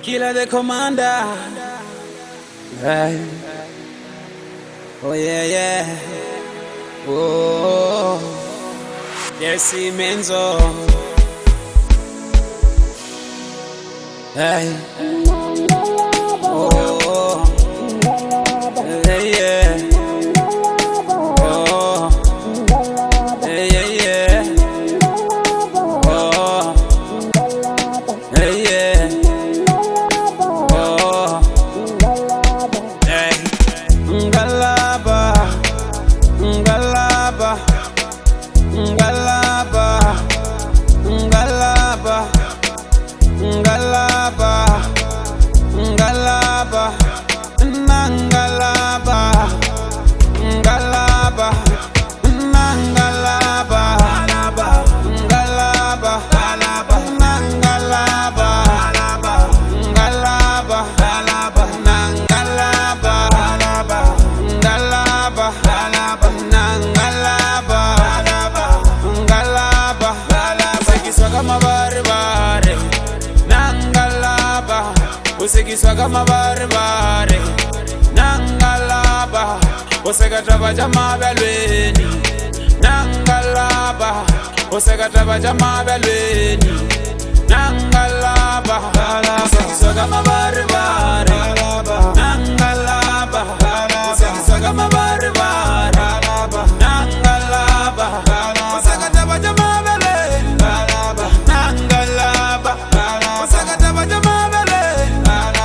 Killer the commander. Hey. Oh yeah, yeah. Oh, yes, Menzo. Hey. Oh, hey, yeah. Oh, hey, yeah, yeah. Oh, hey, yeah. Oh, hey. Ngalaba, ngalaba, ngalaba, ngalaba, ngalaba, ngalaba, nangalaba, ngalaba, nangalaba, ngalaba, nangalaba, ngalaba, nangalaba, ngalaba, nangalaba, usekiswa kama baribare, nangalaba, usekiswa kama baribare, nangalaba, usekataba jama belweni, nangalaba, usekataba jama belweni, nangalaba, usekiswa kama baribare, nangalaba, usekiswa kama baribare, nangalaba, usekataba jama belweni, nangalaba, usekataba jama belweni,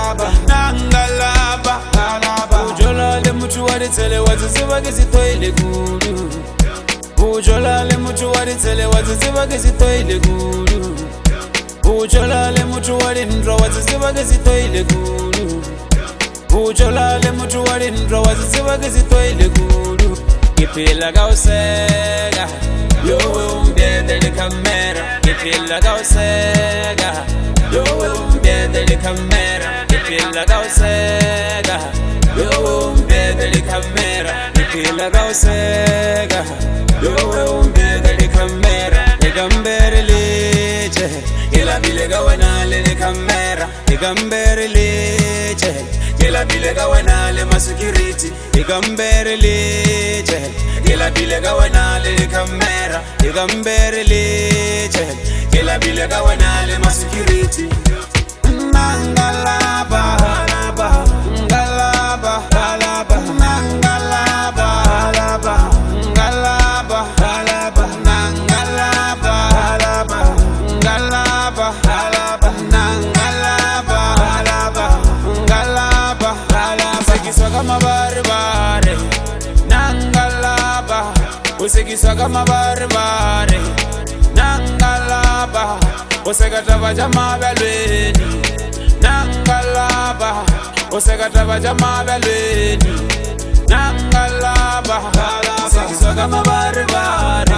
nangalaba, ujola le mutu waritele waziziba kisitoile gulu, ujola le mutu waritele waziziba kisitoile gulu, ujola le mutu warindro waziziba kisitoile gulu, ujola le mutu warindro waziziba kisitoile gulu. Kipila gausega, yowe umdedele kamera. Kipila gausega, yowe umdedele kamera. Kipila gausega, yowe umdedele kamera. Kipila gausega, yowe umdedele kamera. Igambere leche, ila bilega wanale ne kamera. Igambere leche, ila bilega wanale masukiriti. Igambere leche, ila bilega wanale ne kamera. Igambere leche, ila bilega wanale masukiriti. Nangalaba, ngalaba, ngalaba, ngalaba, nangalaba, ngalaba, ngalaba, ngalaba, nangalaba, ngalaba, ngalaba, nangalaba, ngalaba, ngalaba, usekiswa kama baribare, nangalaba, usekiswa kama baribare, nangalaba, usekataba jama belweni, nangalaba, usekataba jama belweni, nangalaba, usekiswa kama baribare,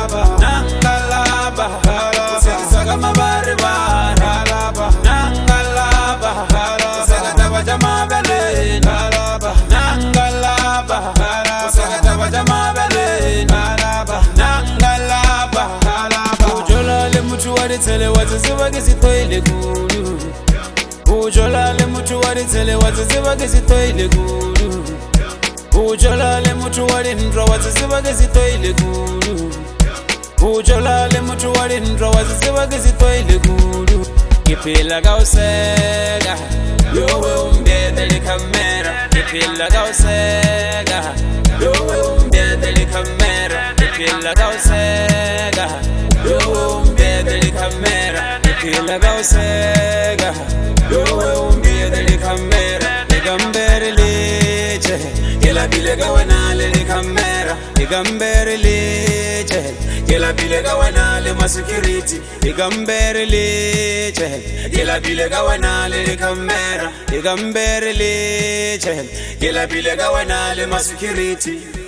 nangalaba, usekiswa kama baribare, nangalaba, usekataba jama belweni, nangalaba, usekataba jama belweni, nangalaba, ujola le mutu waritele waziziba kisitoile gulu, ujola le mutu waritele waziziba kisitoile gulu, ujola le mutu warindro waziziba kisitoile gulu, ujola le mutu warindro waziziba kisitoile gulu. Kipila gausega, yowe umdedele kamera. Kipila gausega, yowe umdedele kamera. Kipila gausega, yowe umdedele kamera. Kipila gausega, yowe umdedele kamera. Igambere leche, ila bilega wanale ne kamera. Igambere leche, ila bilega wanale masukiriti. Igambere leche, ila bilega wanale ne kamera. Igambere leche, ila bilega wanale masukiriti.